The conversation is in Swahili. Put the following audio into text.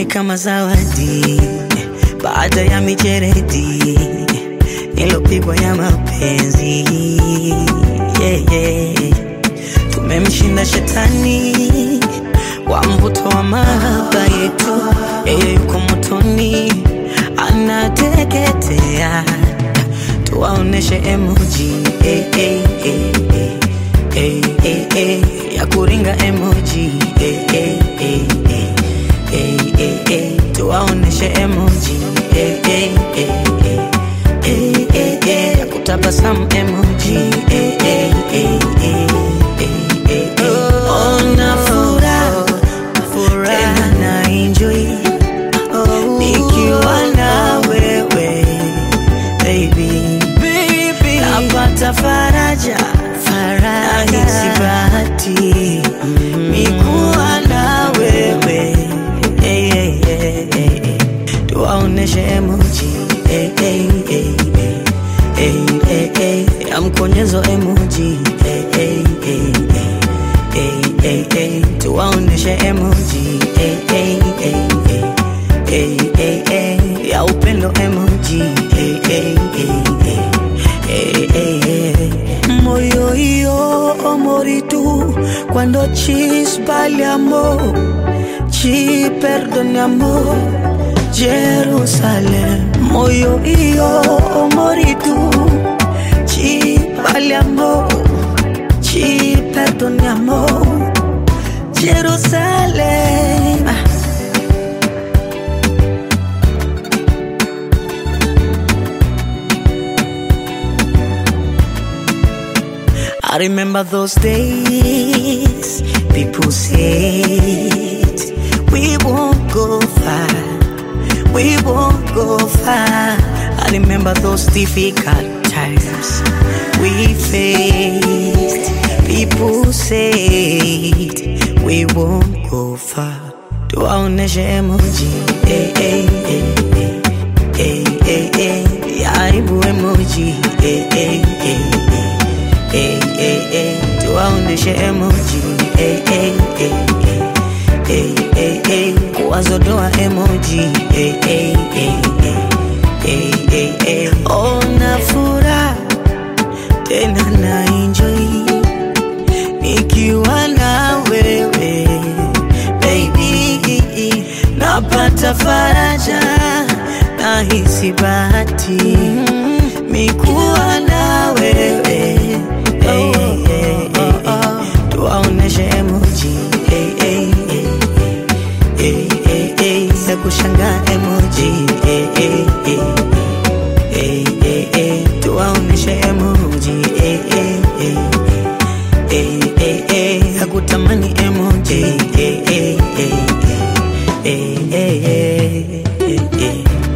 kama zawadi baada ya mijeredi nilopigwa ya mapenzi. Tumemshinda shetani wa mvuto wa mahaba yetu. Yeye yuko motoni anateketea. Tuwaoneshe emoji ya kuringa emoji tuwaoneshe emoji ya kutabasamu emoji ona furaha tena na enjoy nikiwa na wewe baby. Napata faraja nahisi bahati mikuwa na wewe. Tuwaoneshe emoji ya mkonyezo emoji tuwaoneshe emoji ya upendo emoji moyo io amori tu quando ci sbagliamo ci perdoniamo Gerusalemme. Moyo io amori tu ci sbagliamo ci perdoniamo Gerusalemme. I remember those days. People said we won't go far, we won't go far. I remember those difficult times we faced. People said we won't go far. Tuwaoneshe emoji ya aibu emoji tuwaoneshe emoji kuwazodoa emoji ona furaha tena na enjoy nikiwa na wewe baby. Napata faraja nahisi bahati mikuwa na wewe. Tuwaoneshe emoji ya kushangaa emoji tuwaoneshe emoji ya kutamani emoji